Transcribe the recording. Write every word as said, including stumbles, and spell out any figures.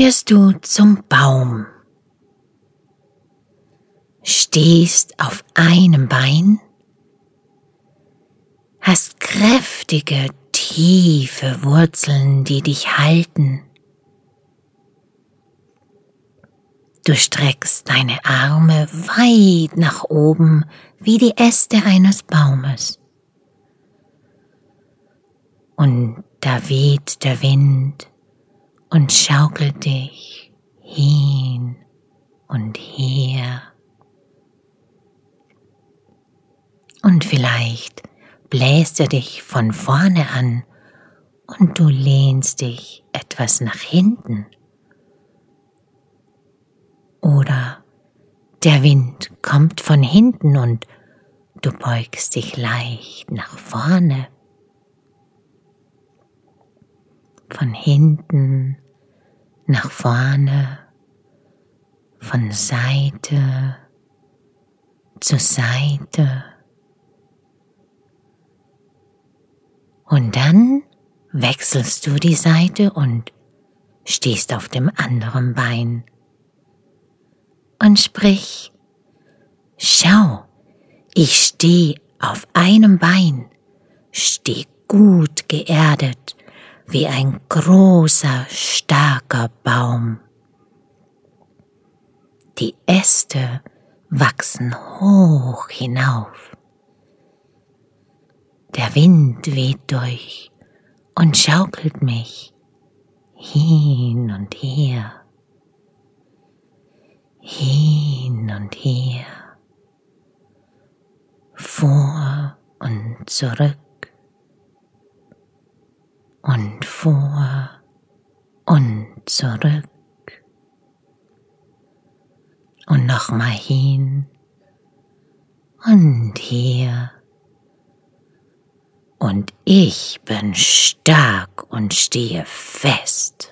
wirst du zum Baum. Stehst auf einem Bein, hast kräftige, tiefe Wurzeln, die dich halten. Du streckst deine Arme weit nach oben wie die Äste eines Baumes. Und da weht der Wind und schaukelt dich hin und her. Und vielleicht bläst er dich von vorne an und du lehnst dich etwas nach hinten. Oder der Wind kommt von hinten und du beugst dich leicht nach vorne. Von hinten nach vorne, von Seite zu Seite. Und dann wechselst du die Seite und stehst auf dem anderen Bein. Und sprich: Schau, ich stehe auf einem Bein, steh gut geerdet, wie ein großer, starker Baum. Die Äste wachsen hoch hinauf. Der Wind weht durch und schaukelt mich hin und her, hin und her, vor und zurück und vor und zurück und nochmal hin und her. Und ich bin stark und stehe fest.